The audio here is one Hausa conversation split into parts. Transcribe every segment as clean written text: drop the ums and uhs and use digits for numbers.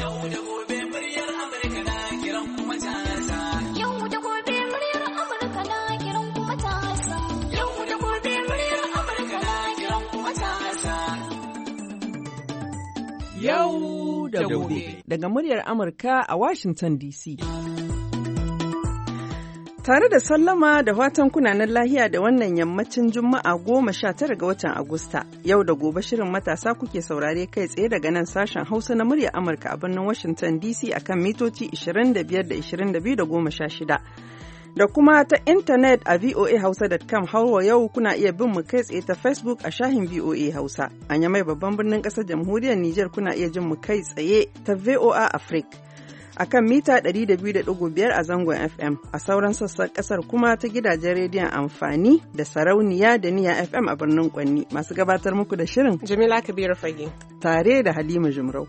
Yau da gobe muryar Amurka na kiran kuma matasa. Yau da gobe muryar Amurka na kiran kuma matasa. Yau da gobe muryar Amurka na kiran kuma matasa. Yau da gobe. Daga muryar Amurka a Washington DC. Tare da sallama da fatan kunanan lahiya da wannan yammacin Juma'a 19 ga watan Agusta. Yau da gobe shirin matasa kuke saurare kai tsaye daga nan sashen Hausa na muryar Amurka a birnin Washington DC akan mitoci 25 da 22 da 16. Da kuma ta intanet a voahausa.com hawa yau kuna iya bin mu kai tsaye ta Facebook a shahin VOA Hausa. A Yamai babban birnin ƙasar jamhuriyar Nijar kuna iya jin mu kai tsaye ta VOA Africa. A kan mita 200.5 a zangon FM a sauran sassan kasar kuma ta gidajen rediyon amfani da sarauniya da niya FM a birnin Kwanni masu gabatar muku da shirin Jamila Kabiru Fage tare da Halima Jumrau.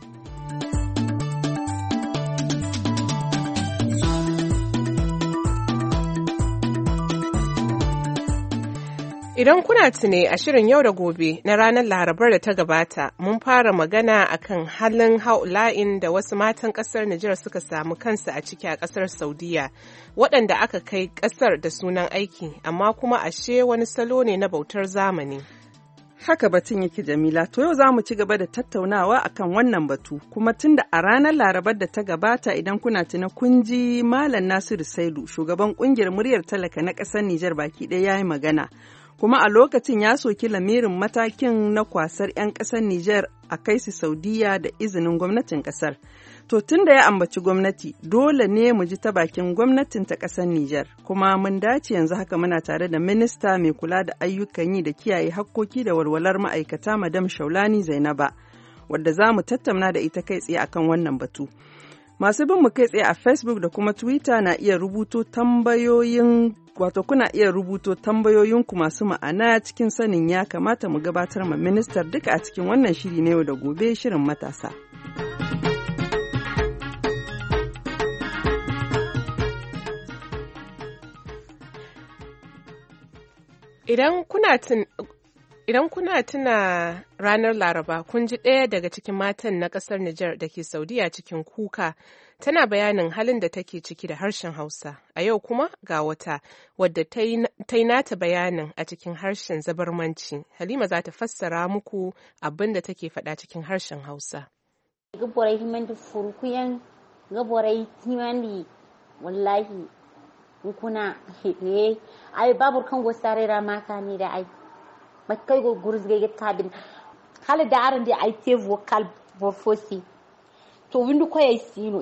Idan kuna tune a shirin yau da gobe na ranar Larabar da ta gabata, mun fara magana akan halin haula'in da wasu matan ƙasar Nijar suka samu kansu a ciki a ƙasar Saudiya, waɗanda aka kai ƙasar da sunan aiki, amma kuma ashe wani salo ne na bautar zamani. Haka batun yake Jamila, to yau za mu ci gaba da tattaunawa akan wannan batu, kuma tun da a ranar Larabar da ta gabata idan kuna tuna kun ji Malam Nasiru Saidu, shugaban ƙungiyar muryar talaka na ƙasar Nijar baki ɗaya ya yi magana. Kuma a lokacin ya soki lamirin matakin na kwasar 'yan ƙasar Nijar a kai su Saudiya da izinin gwamnatin ƙasar. To tun da ya ambaci gwamnati, dole ne mu ji ta bakin gwamnatin ta ƙasar Nijar. Kuma mun dace yanzu haka muna tare da minista mai kula da ayyukan yi da kiyaye hakkoki da walwalar ma'aikata Madam Shaulani Zainaba, wadda za mu tattauna da ita kai tsaye akan wannan batu. Masu bin mu kai tsaye a Facebook da kuma Twitter na iya rubuto tambayoyin kuna iya rubuto tambayoyinku masu ma'ana cikin sanin ya kamata mu gabatar ma ministar duka a cikin wannan shiri na yau da gobe shirin matasa. Idan kuna tuna ranar Laraba, kun ji ɗaya daga cikin matan na ƙasar Nijar da ke Saudiya cikin kuka, tana bayanin halin da take ciki da harshen Hausa. A yau kuma ga wata wadda ta yi nata bayanin a cikin harshen Zabarmanci. Halima za ta fassara muku abin da take faɗa cikin harshen Hausa. Gaborai himandi furukuyan gaborai himandi wallahi kuna hede ai babur kan gosare mata ne da ai makai go gurzge get kabin hala da aran da ai te vocal vofosi to windu ko yai sino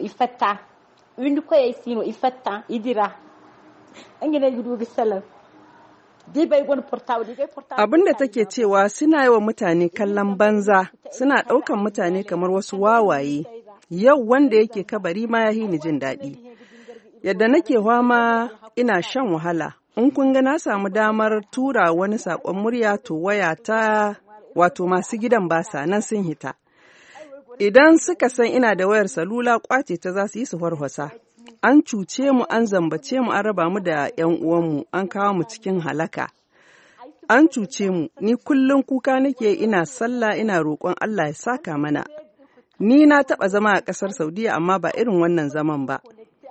ifatta idira an gina gudu ga salam dai bai gon portable abinda take cewa suna yi wa mutane kallon banza, suna ɗaukan mutane kamar wasu wawaye. Yau wanda yake kabari ma ya ni jin daɗi. Yadda nake fama ina shan wahala. In kun ga na samu damar tura wani saƙon murya to waya ta wato masu gidan basa nan sun hita. Idan suka san ina da wayar salula ƙwace ta za su yi su farfasa. An cuce mu, an zambace mu, an raba mu da 'yan uwanmu, an kawo mu cikin halaka. An cuce mu, ni kullum kuka nake ina sallah ina roƙon Allah ya saka mana. Ni na taɓa zama a ƙasar Saudiya amma ba irin wannan zaman ba.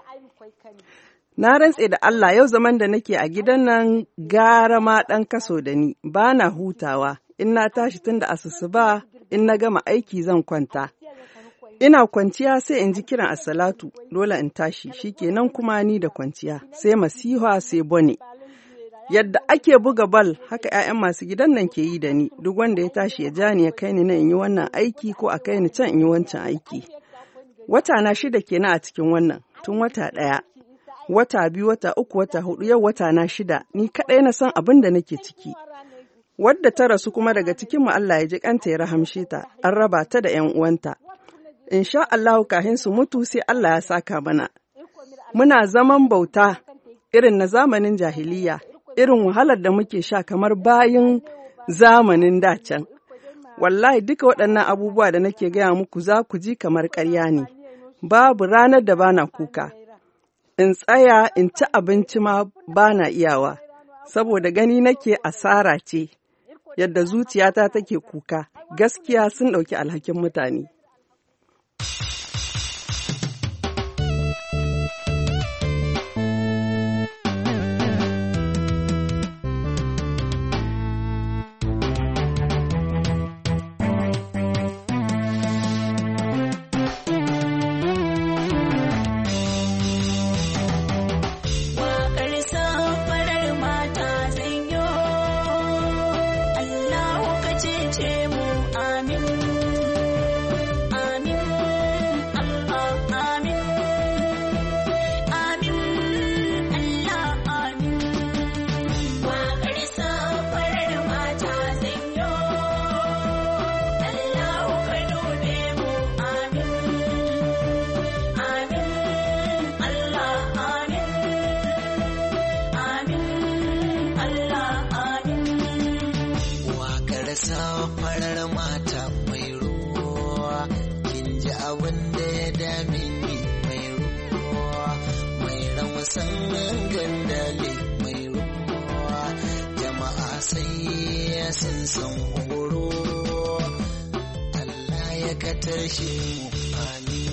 Na rantse da Allah yau zaman da nake a gidan nan gara ma ɗan kaso da ni, ba na hutawa, in na tashi tun da asusuba in na gama aiki zan kwanta. Ina kwanciya sai in ji kiran assalatu, dole in tashi, shikenan kuma ni da kwanciya, sai masiha sai bone. Yadda ake buga bal haka 'ya'yan masu gidan nan ke yi da ni, duk wanda ya tashi ya ja ni ya kai ni nan in yi wannan aiki ko a kai ni can in yi wancan aiki. Wata na 6 kenan a cikin wannan, tun wata 1. Wata 2, wata 3, wata 4, yau wata na 6, ni kaɗai na san abin da nake ciki. Wadda ta rasu kuma daga cikin mu Allah ya ji kanta ya rahamshe ta, an raba ta da 'yan uwanta. Insha Allah kahin su mutu sai Allah ya saka mana. Muna zaman bauta irin na zamanin jahiliya, irin wahalar da muke sha kamar bayin zamanin dacen. Wallahi duka waɗannan abubuwa da nake gaya muku za ku ji kamar ƙarya ne. Babu ranar da bana kuka. In tsaya in ci abinci ma bana iyawa, saboda gani nake asara ce, yadda zuciyata take kuka, gaskiya sun ɗauki alhakin mutane. ya dame ni mai ruwa mai ramasan gandale mai ruwa jama'a sai sun san horo Allah ya katashe mu amin.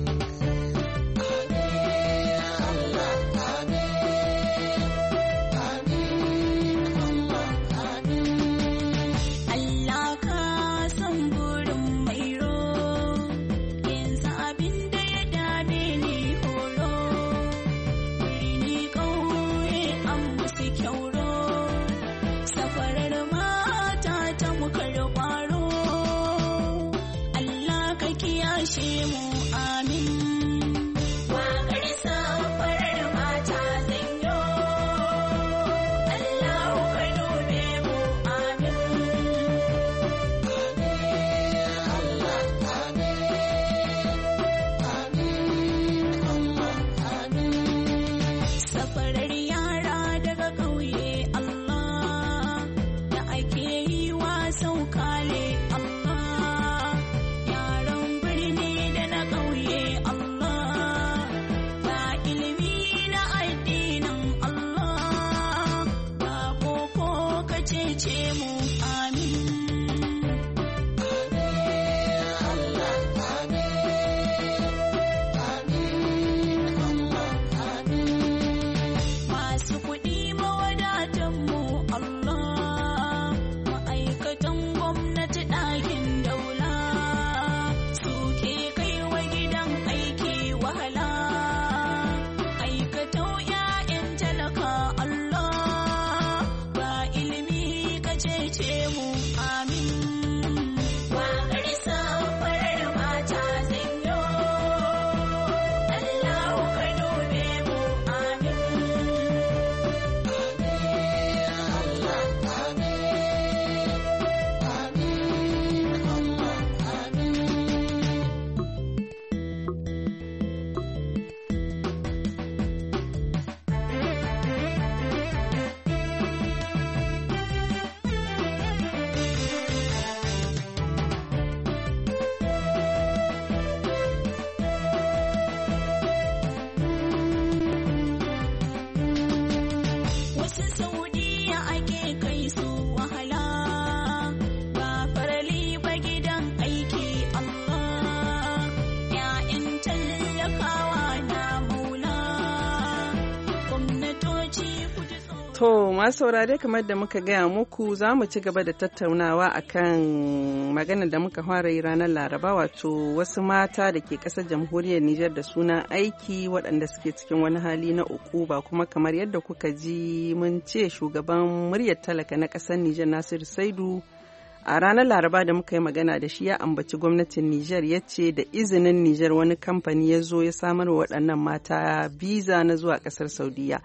To, masu saurare kamar da muka gaya muku za mu ci gaba da tattaunawa akan maganar da muka fara yi ranar Laraba wato wasu mata da ke ƙasar jamhuriyar Nijar da sunan aiki waɗanda suke cikin wani hali na ukuba kuma kamar yadda kuka ji mun ce shugaban muryar talaka na ƙasar Nijar Nasiru Saidu a ranar Laraba da muka yi magana da shi ya ambaci gwamnatin Nijar ya ce da izinin Nijar wani kamfani ya zo ya samar wa waɗannan mata biza na zuwa ƙasar Saudiya.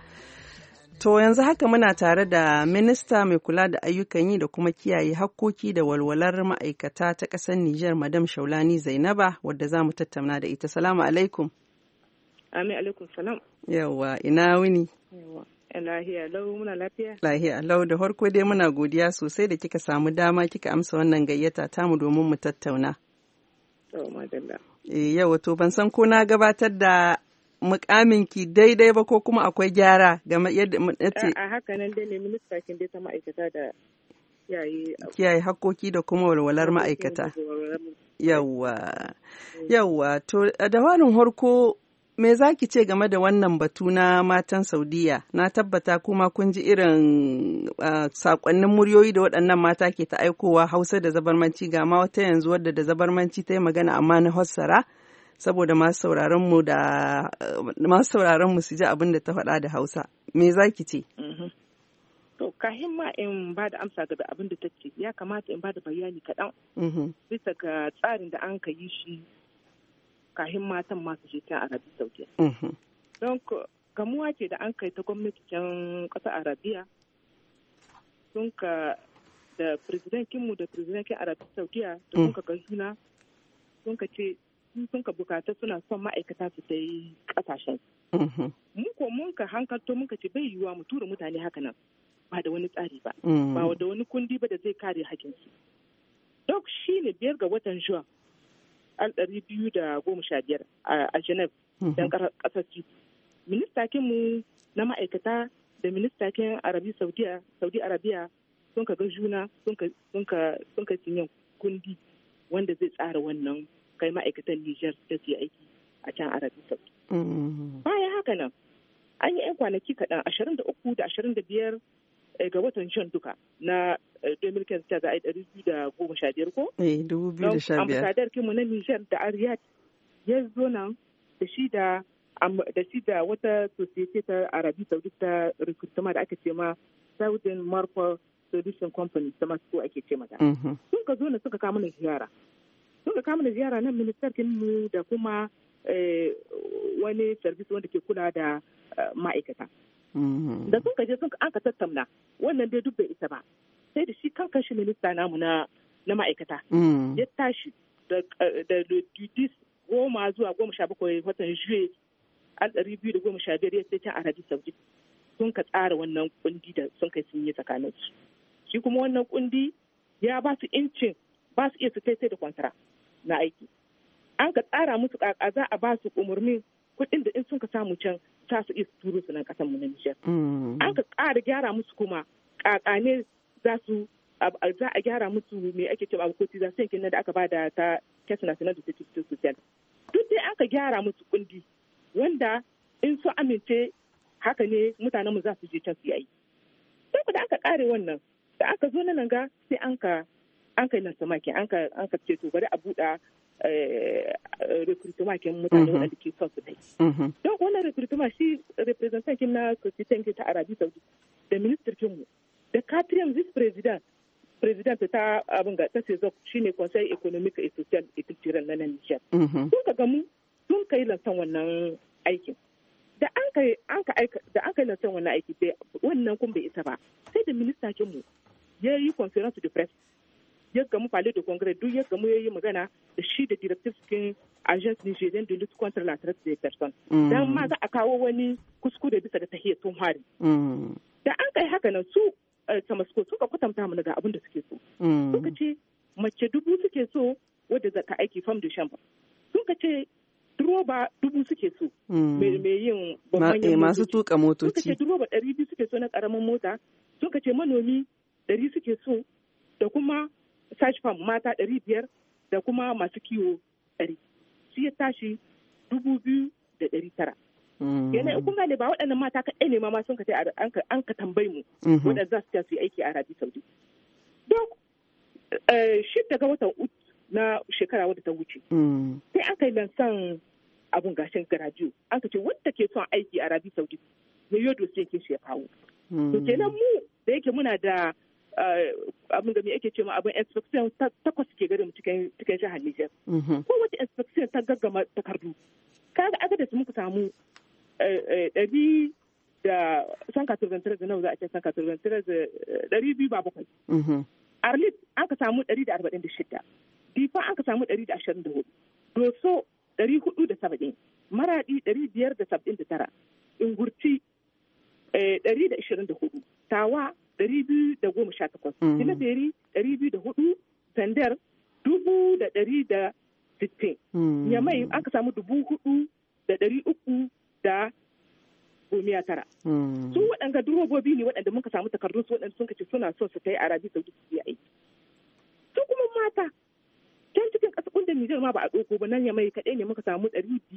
To yanzu haka muna tare da minista mai kula da ayyukan yi da kuma kiyaye hakkoki da walwalar ma'aikata ta ƙasar Nijar Madam Shaulani Zainaba wadda za mu tattauna da ita. Salamu alaikum. Amin alaikum salam. Yawwa ina wuni. Yawwa lahiya lau muna lafiya. Lahiya lau da farko dai muna godiya sosai da kika samu dama kika amsa wannan gayyata tamu domin mu tattauna. Yawwa to ban san ko na gabatar da mukaminki daidai ba ko kuma akwai gyara game yadda a haka nan dai ne minista kin dai ta ma'aikata da kiyaye hakkoki da kuma walwalar ma'aikata. Yawwa to da warin harko me zaki ce game da wannan batu na matan Saudiya? Na tabbata kuma kun ji irin sakonnin muryoyi da waɗannan mata ke ta aikowa Hausa da Zabarmanci ga ma wata yanzu wadda da Zabarmanci ta yi magana amma na Hassara. Saboda masu sauraron mu su ji abin da ta faɗa da Hausa. Me za ki ce? To, kahin ma in ba da amsa ga abin da ta ce, ya kamata in ba da bayani kaɗan bisa ga tsarin da an ka yi shi kahin matan masu je can Arabi Saudiya. Don gamuwa ce da an kai ta gwamnati can ƙasar Arabiya, sun ka da firizidankinmu da firizidankin Arabi Saudiya da sun ka ga juna, sun ka ce sun ka bukata suna son ma'aikata su ta yi kasashen. Mun ka hankalto mun ka ce bai yiwuwa mu tura mutane haka nan ba da wani tsari ba, ba da wani kundi ba da zai kare hakinsu. Dok shi ne 5 ga watan Juwan 2015 a Geneva don ƙasar Swiss. Ministakinmu na ma'aikata da ministakin Saudi Arabia sun ka ga juna sun ka cinye kundi wanda zai tsara wannan kai ma'aikatan Nijar da ke aiki a can Arabi Saudi. Bayan haka nan an yi 'yan kwanaki kaɗan 23 da 25 ga watan Jan duka na 2015 za a yi 2015 ko? 2015. Ambasadar kinmu na Nijar da Riyadh ya zo nan da shi da wata society ta Arabi Saudi ta recruitment da aka ce ma Southern Marble Solution Company ta masu ake ce mata. Sun ka zo na suka kama na ziyara. Nan ministar kinmu da kuma wani service wanda ke kula da ma'aikata. Da sun ka je an ka tattauna wannan dai duk bai isa ba. Sai da shi kankan shi minista namu na ma'aikata. Ya tashi da duties 10 zuwa 17 watan Juye 2015 ya ce can Arabi Saudi sun ka tsara wannan kundi da sun kai sun yi tsakanin su. Shi kuma wannan kundi ya ba su incin ba su iya su kai da kwantara na aiki. An ka tsara musu kaka za a ba su umarnin kuɗin da in sun ka samu can ta su iya turo su nan ƙasar mu na Nijar. An ka ƙara gyara musu kuma kaka ne za a gyara musu me ake cewa abokoti za su yankin da aka ba da ta Caisse Nationale de Sécurité Sociale. Duk dai an ka gyara musu kundi wanda in su amince haka ne mutanen mu za su je can su yi. Sai da aka kare wannan da aka zo nan ga sai an ka yi nan samaki an ka ce to bari a buɗa recruitment kin mutane wanda ke son su dai. Don wannan recruitment shi representant kin na society ta Arabi Saudi da minister kin mu da quatrième vice president ta abin ga ta CESOC shine Conseil économique et social et culturel na Niger. Sun ka gamu sun kai lansan wannan aikin. Da an kai lansan wannan aiki wannan kun bai isa ba. Sai da minista kin mu ya yi conference de presse ya gamu palais de congrès duk ya gamu ya yi magana da shi da directive cikin agence nigérienne de lutte contre la traite des personnes. Dan ma za a kawo wani kuskure bisa ga tahiyar tun hari. Da an kai haka nan su Samasko suka kwatanta mana ga abin da suke so. Suka ce mace 1000 suke so wadda zaka aiki fam da shamba. Suka ce duroba 1000 suke so. Mai yin masu tuka motoci. Suka ce duroba 200 suke so na karamin mota. Suka ce manomi 100 suke so da kuma sashi fam mata 500 da kuma masu kiwo 100. Shi ya tashi 2,900. Yana kun gane ba waɗannan mata kaɗai ne ma sun ka an ka tambayi mu waɗanda za su yi aiki a Arabi Saudi. Don shi daga watan Ut na shekara wadda ta wuce. Sai an kai lansan abun gashin garajiyo. An ka ce wanda ke son aiki a Arabi Saudi ya yi dosiyan kin shi ya kawo. To kenan mu da yake muna da abin da me ake ce ma abin inspection takwas ke gare mu cikin jihar Niger. Ko wata inspection ta gaggama takardu. Kaga aka da su muka samu 100 da 193 da nawa za a ce 200 Arlit an ka samu 146, Difa an ka samu 124, Doso 470, Maradi 579, Ingurci 124, Tawa 218, Tilaberi 204, Sandar 160, Nyamai an ka samu 4,309. Su waɗanda durobobi ne waɗanda muka samu takardun su waɗanda sun kace suna so su kai Arabi Saudi su yi aiki. Su kuma mata can cikin ƙasa kundin Nijar ma ba a ɗauko ba nan Yamai kaɗai ne muka samu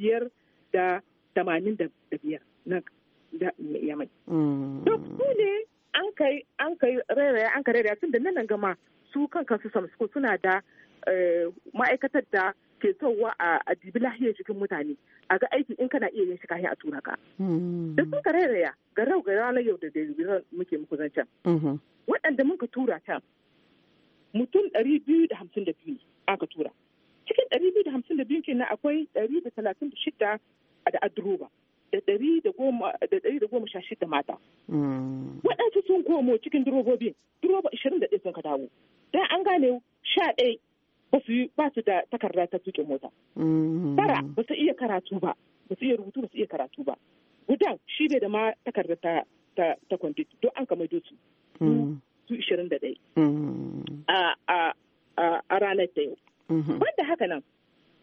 585 na Yamai. To su ne an kai rairaya tun da nan gama su kan kansu suna da ma'aikatar da ke sowa a dibi lahiyar jikin mutane a ga aiki in kana iya yin shi kayan a tura ka. Da sun ka rairaya ga ranar yau da muke muku zancen. Waɗanda muka tura can mutum 252 aka tura. Cikin 252 kenan akwai 136 da adroba da 116 mata. Waɗansu sun komo cikin duroba 21 sun ka dawo. Dan an gane 11 ba su da takarda ta tuƙin mota. Tara ba su iya karatu ba, ba su iya rubutu ba su iya karatu ba. Gudan shi bai da ma takarda ta kwantiti don an kamar su. Su 21. A ranar ta yau. Wanda haka nan,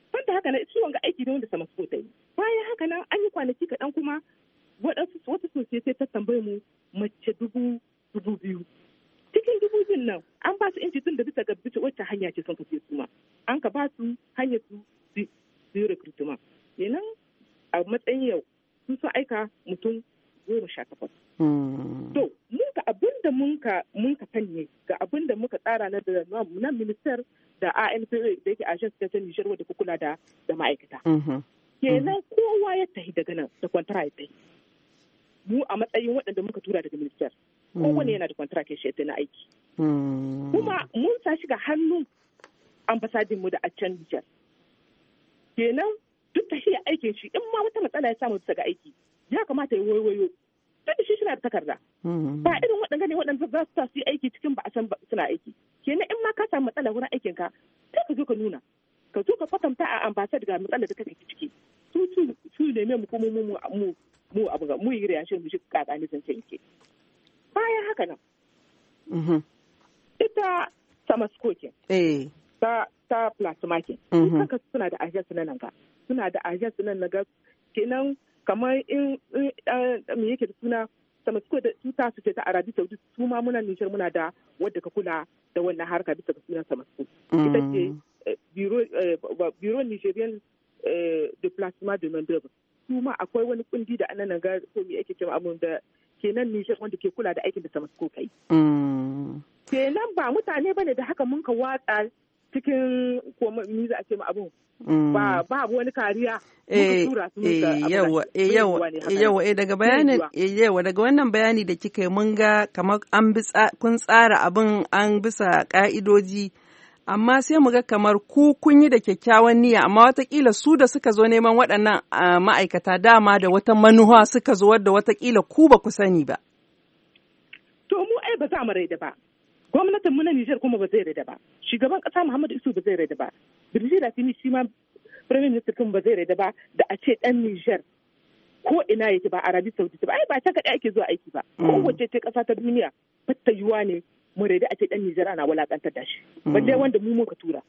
Banda haka nan ciwon ga aiki ne wanda Samasco ta yi. Bayan haka nan an yi kwanaki kaɗan kuma wata sosai sai ta tambaye mu mace 2,000. Cikin 2,000 nan an ba su inci tun da bisa ga wacce hanya ce sun kace su ma. An ka ba su hanyar su yi recruitment. Kenan a matsayin yau sun so aika mutum 18. To, mun ka abin da mun ka sanye ga abin da muka tsara na da nan minister da ANPA da yake agence ta Niger wadda ku kula da ma'aikata. Kenan kowa ya tafi daga nan da kwantara ya tafi. Mu a matsayin waɗanda muka tura daga minister. Kowane yana da kwantara ke shi na aiki. Kuma mun sa shi ga hannun ambasadin mu da a can Niger. Kenan duk tahiyar aikin shi in ma wata matsala ya samu bisa ga aiki ya kamata ya wayo. Sai shi suna da takarda. Ba irin waɗanda ne waɗanda za su yi aiki cikin ba a san suna aiki. Kenan in ma ka samu matsala wurin aikin ka sai ka zo ka nuna. Ka zo ka kwatanta a ambasad ga matsalar da kake ciki. Su ne mu kuma mu abu ga mu yi riyashin mu shi kakani zan ce yake. Bayan haka nan. Ita Samasco ke. Ta plasma ke. Kanka suna da agents nan ga. Suna da agents nan ga kenan kamar in me yake da suna Samasco da su ta su ce ta Arabi Saudi su ma muna Niger muna da wadda ka kula da wannan harka bisa ga sunan Samasco. Ita ce Bureau Nigerian de Placement de Main d'Oeuvre. Su ma akwai wani kundi da anan ga ko me yake cewa abun da kenan Niger wanda ke kula da aikin da Samasco kai. Kenan ba mutane bane da haka mun ka watsa cikin ko ni za a ce ma abun. Ba wani kariya daga wannan bayani da kika yi mun ga kamar kun tsara abin an bisa ka'idoji amma sai mu ga kamar kun yi da kyakkyawan niyya amma watakila su da suka zo neman waɗannan ma'aikata dama da wata manuwa suka zo wadda watakila ku ba ku sani ba. To mu ai ba za mu raida ba. Gwamnatin mu na Nijar kuma ba zai raida ba. Shugaban ƙasa Muhammadu Isu ba zai raida ba. Birjira Fini shi ma Prime Minister kan ba zai raida ba da a ce ɗan Nijar ko ina yake ba Arabi Saudita ba. Ai ba ta kaɗai ake zuwa aiki ba. Kowace ce ƙasa ta duniya fatta yiwa ne mu raida a ce ɗan Nijar ana wulaƙantar da shi. Balle wanda mu muka tura.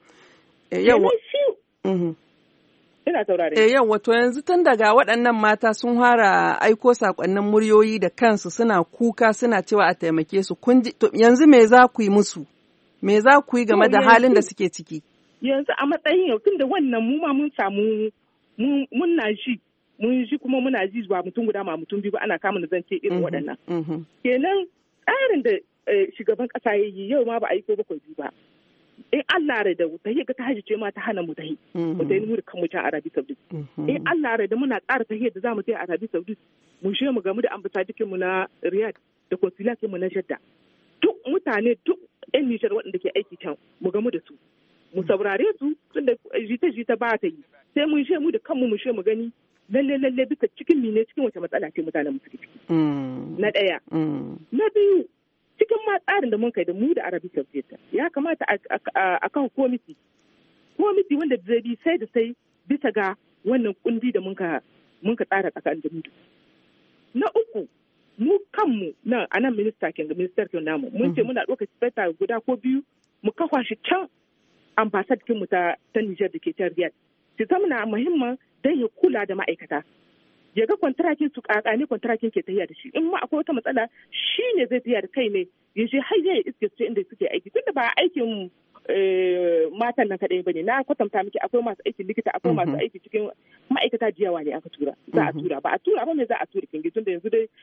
Ina saurare. Yawwa to yanzu tun daga waɗannan mata sun fara aiko sakonnin muryoyi da kansu suna kuka suna cewa a taimake su. Yanzu me za ku yi musu? Me za ku yi game da halin da suke ciki? Yanzu a matsayin yau tun da wannan mu ma mun samu mun ji kuma muna ji ba mutum guda ma mutum biyu ba ana kama da zance irin waɗannan. Kenan tsarin da shugaban ƙasa ya yi yau ma ba a yi ko bakwai biyu ba. In Allah rai da tahiyar ga ta hajji ce ma ta hana mu tahi mu tahi mu da kanmu can Arabi Saudi. In Allah rai da muna ƙara tahiyar da za mu tahi Arabi Saudi mu she mu gamu da ambasadikin mu na Riyadh da consulatin mu na Jeddah. Duk mutane duk ƴan Nijar waɗanda ke aiki can mu gamu da su. Mu saurare su tunda jita ba ta yi. Sai mun she mu da kanmu mu she mu gani lalle bisa cikin mine cikin wace matsala ce mutanen mu suke ciki. Na ɗaya. Na biyu cikin ma tsarin da mun kai da mu da Arabi Saudi ya kamata a kan komiti wanda zai bi sai da sai bisa ga wannan kundi da mun ka tsara tsakanin da mu. Na uku mu kanmu nan a nan minister kin namu mun ce muna ɗaukar speta guda ko biyu mu kafa shi can ambassador kin mu ta Niger da ke can Riyadh. Shi zama muhimman dan ya kula da ma'aikata. Ya ga kwantarakin su kakane kwantarakin ke tafiya da shi in ma akwai wata matsala shi ne zai tafiya da kai ne ya je har ya iske su inda suke aiki tunda ba aikin matan nan kaɗai bane na kwatanta miki akwai masu aikin likita akwai masu aiki cikin ma'aikata jiyawa ne aka tura za a tura ba a tura ba me za a tura kingi tunda yanzu dai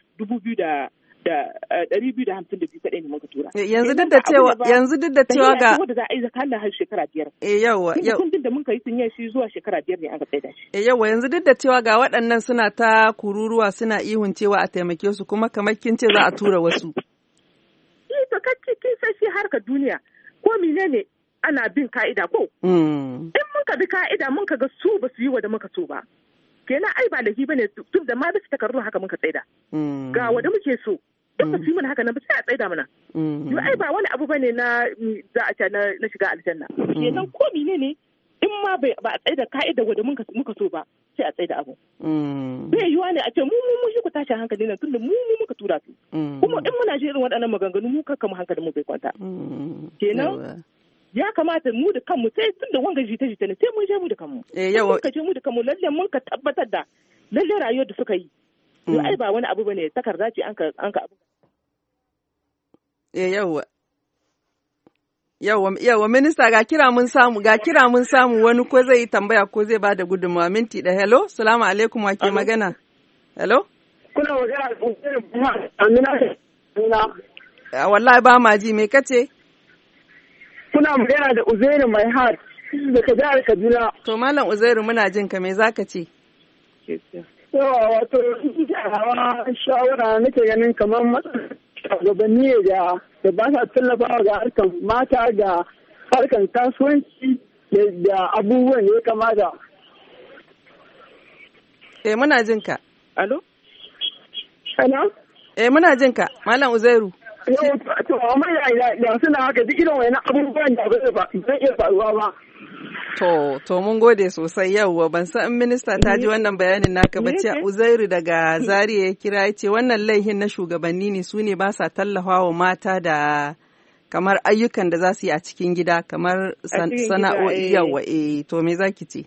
2,252 kaɗai ne muka tura. Yanzu duk da cewa ga wanda za a yi zakalla har shekara 5. Yawa. Kundin da muka yi sun yi shi zuwa shekara 5 ne aka tsaida shi. Yawa yanzu duk da cewa ga waɗannan suna ta kururuwa suna ihun cewa a taimake su kuma kamar kin ce za a tura wasu. To kin san shi harkar duniya ko menene ana bin ka'ida ko? In mun ka bi ka'ida mun ka ga su ba su yi wa da muka so ba. Kenan ai ba laifi bane tun da ma bisa takardun haka muka tsaida. Ga wanda muke so. In ba su yi mana haka nan ba sai a tsaida mana. Yo ai ba wani abu bane na za a ce na shiga aljanna. Kenan ko menene in ma ba a tsaida ka'ida wanda muka so ba sai a tsaida abu. Bai yiwa ne a ce mu shi ku tashi hankali nan tunda mu muka tura su. Kuma in muna ji irin waɗannan maganganu mu kakka mu hankalin mu bai kwanta. Kenan ya kamata mu da kanmu sai tun da wanga jita-jita ne sai mun je mu da kanmu. Yawa. Ka je mu da kanmu lalle mun ka tabbatar da lalle rayuwar da suka yi. Ai ba wani abu bane takarda ce an ka abu. Yawa minista ga kira mun samu wani ko zai yi tambaya ko zai bada gudunmawa minti da hello salamu alaikum wa ke magana hello kuna magana Amina wallahi ba ma ji me kace kuna magana da Uzairu mai heart daga jihar Kaduna to malam Uzairu muna jin ka me zaka ce wato shawara nake ganin kamar matsalar shugabanni da ba sa tallafawa ga harkar mata ga harkar kasuwanci da abubuwan da ya kamata. Muna jin ka. Alo? Hello? Muna jin ka, Malam Uzairu. Yau, to, amma da suna haka duk irin wani abubuwan da zai iya faruwa ba. To mun gode sosai yauwa ban san in minista ta ji wannan bayanin naka ba ce Uzairu daga Zaria ya kira ya ce wannan laihin na shugabanni ne su ne ba sa tallafawa mata da kamar ayyukan da za su yi a cikin gida kamar sana'o'i yauwa to me zaki ce?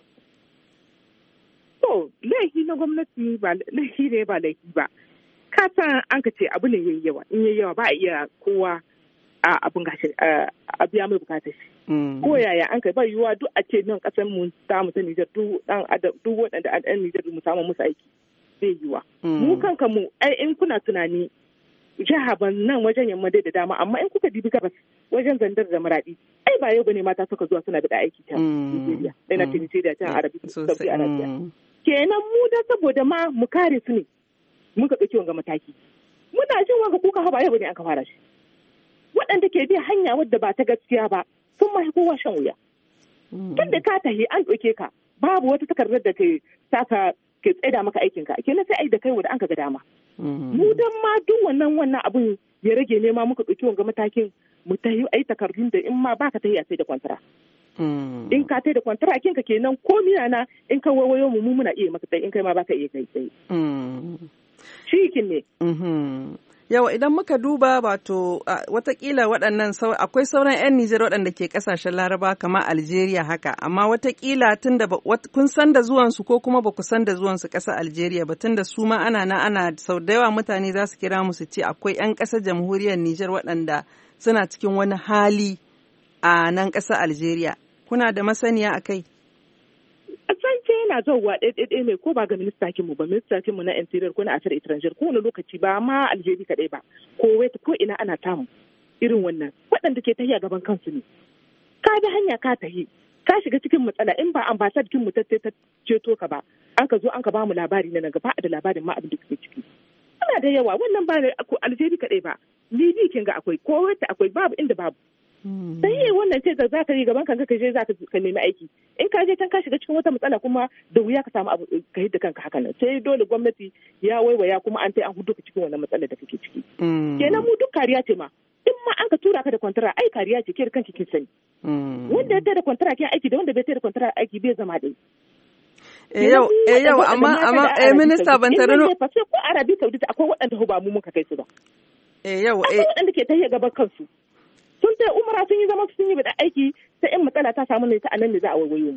To laihi na gwamnati ba laihi ne ba laihi ba. Ka san an ka ce abu ne yayi yawa in yayi yawa ba a iya kowa a abin gashi a biya mai bukatar shi. Ko yaya an kai ba yiwuwa duk a ce nan kasar mu ta Nijar duk waɗanda ɗan Nijar mu samu musu aiki zai yiwuwa. Mu kanka mu ai in kuna tunani jiha ban nan wajen yamma dai da dama amma in kuka dibi gabas wajen Zandar da Maradi ai ba yau bane mata suka zuwa suna da aiki can Nigeria da na Tunisia can Saudi Arabia. Kenan mu da saboda ma mu kare su ne muka ɗauki wanga mataki. Muna jin wanga kuka ba yau bane an ka fara shi. Waɗanda ke bi hanya wadda ba ta gaskiya ba sun mahi kowa shan wuya. Tun da ka tahi an ɗauke ka babu wata takardar da ke saka ke tsaida maka aikinka kenan sai ai da kai wanda an ka ga dama. Mu dan ma duk wannan abun ya rage nema muka ɗauki wanga matakin mu tahi ai takardun da in ma baka tahi a sai da kwantara. In ka tai da kwantara kinka kenan ko na in ka wayo mu muna iya maka sai in kai ma baka iya kai sai. Shi kin ne. Yawa idan muka duba wato watakila waɗannan akwai sauran 'yan Nijar waɗanda ke ƙasashen Laraba kamar Algeria haka, amma watakila tun da kun san da zuwansu ko kuma ba ku san da zuwansu ƙasar Algeria ba tun da su ma ana sau da yawa mutane za su kira mu su ce akwai 'yan ƙasar jamhuriyar Nijar waɗanda suna cikin wani hali a nan ƙasar Algeria. Kuna da masaniya a kai? Asance yana zauwa ɗaiɗaiɗai ne ko ba ga ministakin mu ba ministakin mu na interior ko na affaires étrangères ko wani lokaci ba ma Algeria kaɗai ba ko wata ko ina ana tamu irin wannan waɗanda ke tahiya gaban kansu ne ka bi hanya ka tahi ka shiga cikin matsala in ba ambassador kin mu ta ceto ka ba an ka zo an ka ba mu labari na gaba da labarin ma abin da kake ciki ana da yawa wannan ba Algeria kaɗai ba Libya kin ga akwai ko wata akwai babu inda babu sai wannan ce da za ka yi gaban kanka ka je za ka nemi aiki in ka je can ka shiga cikin wata matsala kuma da wuya ka samu abu ka hidda kanka haka nan sai dole gwamnati ya waiwaya kuma an tai an hudu ka cikin wannan matsalar da kake ciki kenan mu duk kariya ce ma in ma an ka tura ka da kwantara ai kariya ce ke kanki kin sani wanda ya da kwantara ke aiki da wanda bai da kwantara aiki bai zama dai yau amma minista ban tarino ko Arabi Saudita akwai waɗanda ba mu muka kai su ba akwai waɗanda ke tafiya gaban kansu sun ta umara sun yi zama sun yi bada aiki sai in matsala ta samu ne ta anan ne za a wayo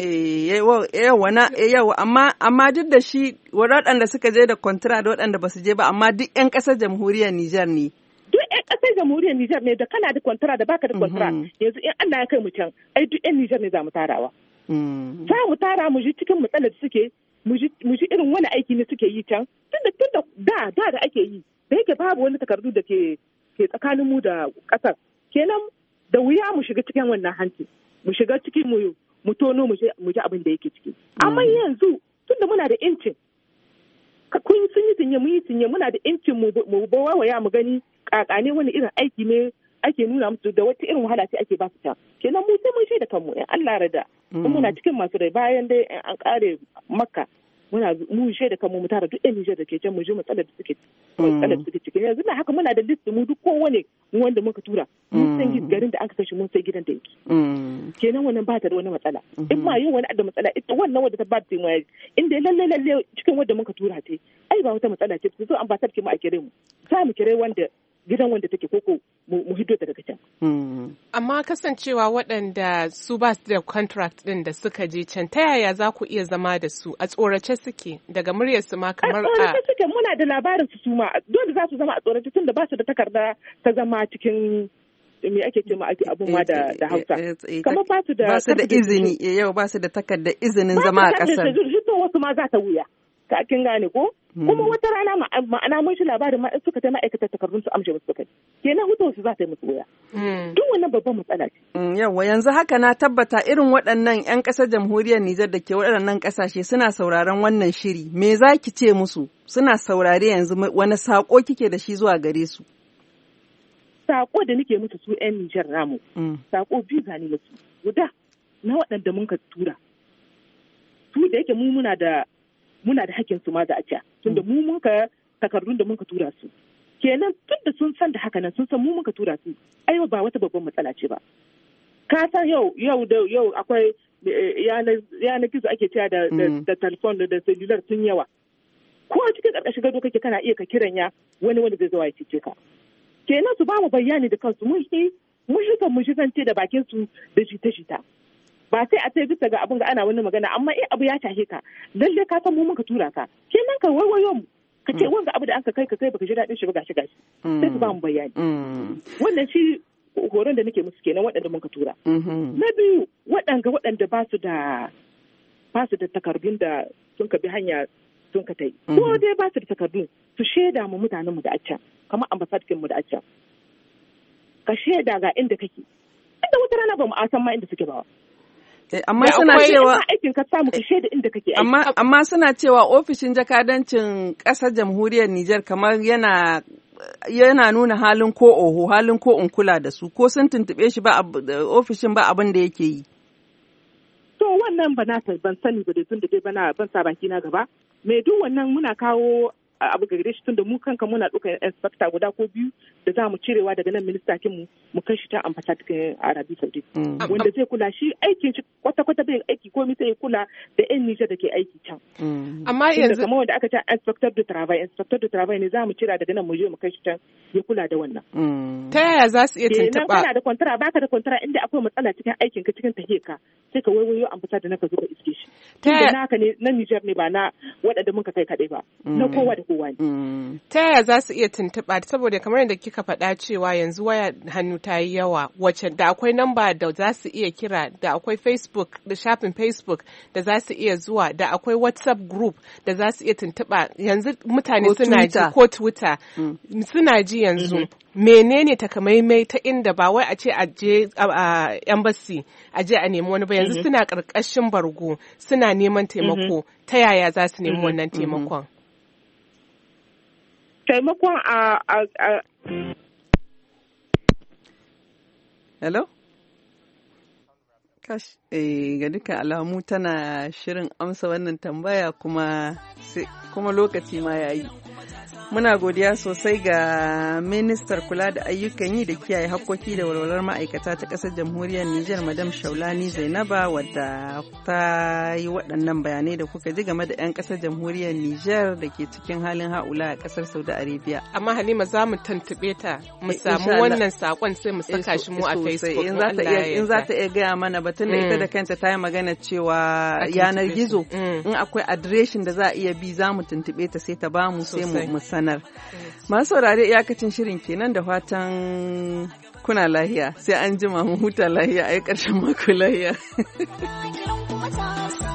mu amma duk da shi waɗanda suka je da kwantara da waɗanda ba su je ba amma duk 'yan ƙasar jamhuriyar Nijar ne duk 'yan ƙasar jamhuriyar Nijar ne da kana da kwantara da baka da kwantara yanzu in Allah ya kai mu can ai duk 'yan Nijar ne za mu tarawa za mu tara mu ji cikin matsalar suke mu ji irin wani aiki ne suke yi can tun da ake yi da yake babu wani takardu da ke tsakanin mu da ƙasar kenan da wuya mu shiga cikin wannan hanci mu shiga cikin mu tono mu ji abin da yake ciki amma yanzu tunda muna da incin kun sun yi tinye mun yi tinye muna da incin mu waya mu gani kakane wani irin aiki ne ake nuna musu da wata irin wahala ce ake ba su ta kenan mu sai mun shaida kanmu in Allah rada muna cikin masu rai bayan dai an kare Makka mu shaida kanmu mu tara duk ɗan Nijar da ke can mu ji matsalar da suke ciki yanzu na haka muna da list mu duk kowane wanda muka tura mun san garin da aka kashe mun san gidan da yake kenan wannan ba ta da wani matsala in ma yin wani da matsala ita wannan wanda ta ba ta yi inda lalle cikin wanda muka tura ta ai ba wata matsala ce so an ba ta ke mu a kire mu za mu kire wanda gidan wanda take koko mu hiddo ta daga can. Amma kasancewa waɗanda su ba su da contract ɗin da suka je can, ta yaya za ku iya zama da su? A tsorace suke daga muryar su ma kamar a tsorace suke, muna da labarin su ma dole za su zama a tsorace tun da ba su da takarda ta zama cikin me ake ce ma ake abun ma da Hausa. Kamar ba su da izini, yau ba su da takardar izinin zama a ƙasar. Wasu ma za ta wuya. Ka kin gane ko? Kuma wata rana ma'ana mun shi labarin ma suka ta ma'aikatar takardun su amshe musu kai. Kenan hutu su za ta yi musu wuya. Duk wannan babban matsala ce. Yawa yanzu haka na tabbata irin waɗannan 'yan ƙasar jamhuriyar Nijar da ke waɗannan ƙasashe suna sauraron wannan shiri. Me za ki ce musu? Suna saurare yanzu wani saƙo kike da shi zuwa gare su? Saƙo da nake musu su 'yan Nijar namu. Saƙo biyu gani musu. Guda na waɗanda mun ka tura. Su da yake mu muna da hakkin su ma da aca tunda mu mun ka takardun da mun ka tura su kenan tun da sun san da haka nan sun san mu mun ka tura su ai ba wata babban matsala ce ba ka san yau akwai yanar gizo ake cewa da telefon da cellular sun yawa ko cikin ƙarƙashin gado kake kana iya ka kiran ya wani zai zo ya cece ka kenan su ba mu bayani da kansu mun shigance da bakin su da shita ba sai a ce bisa ga abin ga ana wani magana amma abu ya tahe ka lalle ka san mu muka tura ka kenan ka wayo mu ka ce wanga abu da an ka kai baka ji daɗin shi ba gashi sai su ba mu bayani wannan shi horon da nake musu kenan waɗanda muka tura na biyu waɗanda ba su da takardun da sun ka bi hanya sun ka tai ko dai ba su da takardun su shaida mu mutanen mu da acca kamar ambasadkin mu da acca ka shaida ga inda kake inda wata rana ba mu san ma inda suke ba amma suna cewa aikin ka samu ka shaida inda kake aiki. Amma suna cewa ofishin jakadancin ƙasar jamhuriyar Nijar kamar yana nuna halin ko oho, halin ko in kula da su, ko sun tuntube shi ba ofishin ba abin da yake yi. To wannan ban sani ba da tun da dai ban sa baki na gaba. Me duk wannan muna kawo abu gare shi tunda mu kanka muna ɗaukar inspector guda ko biyu da za mu cirewa daga nan ministakin mu kai shi ta ambassador Arabi Saudi wanda zai kula shi aikin shi kwata-kwata bai aiki komai sai ya kula da yan Nijar da ke aiki can. Amma yanzu kamar wanda aka ce inspector de travail ne za mu cira daga nan mu je mu kai shi can ya kula da wannan. Ta yaya za su iya tuntuɓa? Kana da kwantara baka da kwantara inda akwai matsala cikin aikin ka cikin tahiyar ka sai ka waiwayo ambassador naka zo ka iske shi. Tunda naka ne na Nijar ne ba na waɗanda mun ka kai kaɗai ba na kowa da kowa ne. Ta yaya za su iya tuntuɓa saboda kamar yadda kika faɗa cewa yanzu waya hannu ta yi yawa wacce da akwai namba da za su iya kira da akwai Facebook da shafin Facebook da za su iya zuwa da akwai WhatsApp group da za su iya tuntuɓa yanzu mutane suna ji ko Twitter suna ji yanzu menene takamaimai ta inda ba wai a ce a je embassy a je a nemi wani ba yanzu suna ƙarƙashin bargo suna neman taimako ta yaya za su nemi wannan taimakon? Taimakon Hello? Kash, ga duka alamu tana shirin amsa wannan tambaya kuma lokaci ma ya yi. Muna godiya sosai ga ministar kula da ayyukan yi da kiyaye hakkoki da walwalar ma'aikata ta ƙasar jamhuriyar Nijar Madam Shaulani Zainaba wadda ta yi waɗannan bayanai da kuka ji game da 'yan ƙasar jamhuriyar Nijar da ke cikin halin haula a ƙasar Saudi Arabia. Amma Halima za mu tuntuɓe ta mu samu wannan saƙon sai mu saka shi mu a Facebook. In za ta iya gaya mana batun da ita da kanta ta yi magana cewa yanar gizo in akwai adireshin da za a iya bi za mu tuntuɓe ta sai ta ba mu sai mu sanar. Masu saurare iyakacin shirin kenan da fatan kuna lahiya sai an jima mu huta lahiya a yi ƙarshen mako lahiya.